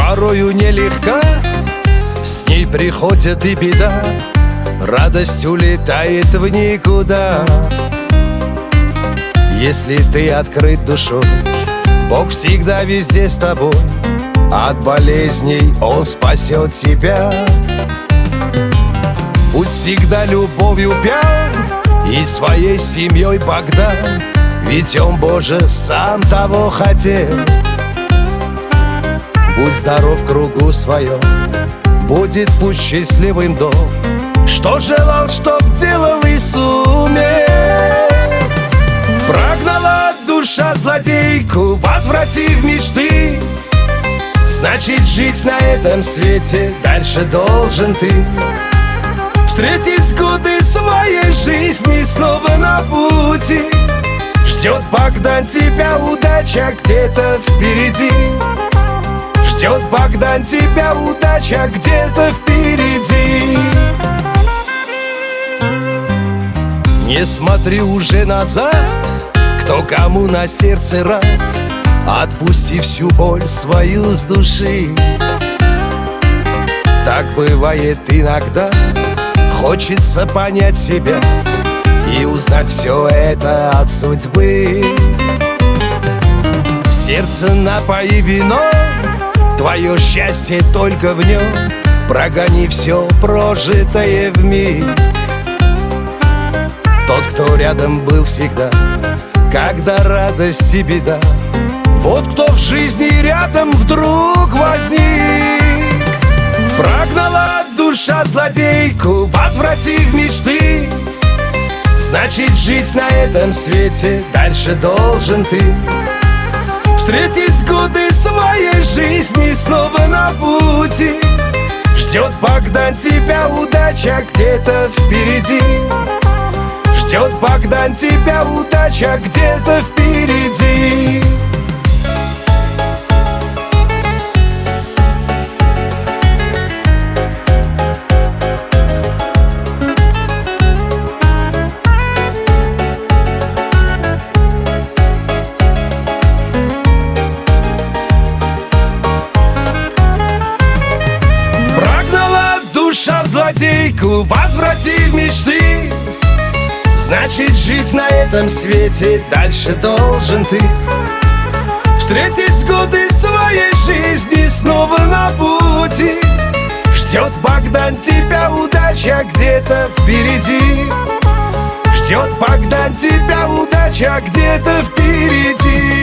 порою нелегка, с ней приходит и беда, радость улетает в никуда. Если ты открыт душой, Бог всегда везде с тобой. От болезней Он спасет тебя. Будь всегда любовью пьян и своей семьей Богдан, ведь Он, Боже, сам того хотел. Будь здоров в кругу своем, будет пусть счастливым дом, что желал, чтоб делал и сумел. Прогнала душа злодейку, возвратив мечты, значит, жить на этом свете дальше должен ты. Встретить годы своей жизни снова на пути, ждет Богдан тебя удача где-то впереди. Ждет Богдан тебя удача где-то впереди. Не смотри уже назад, кто кому на сердце рад, отпусти всю боль свою с души. Так бывает иногда, хочется понять себя и узнать все это от судьбы. Сердце напои вином, твое счастье только в нем, прогони все прожитое вмиг. Тот, кто рядом был всегда, когда радость и беда, вот кто в жизни рядом вдруг возник. Прогнала душа злодейку, возвратив мечты, значит, жить на этом свете дальше должен ты. Встретить годы своей жизни снова на пути, ждет Богдан тебя удача где-то впереди. Ждет Богдан тебя удача где-то впереди. Прогнала душа злодейку, возвратив мечты, значит, жить на этом свете дальше должен ты. Встретить годы своей жизни снова на пути, ждет Богдан тебя удача где-то впереди. Ждет Богдан тебя удача где-то впереди.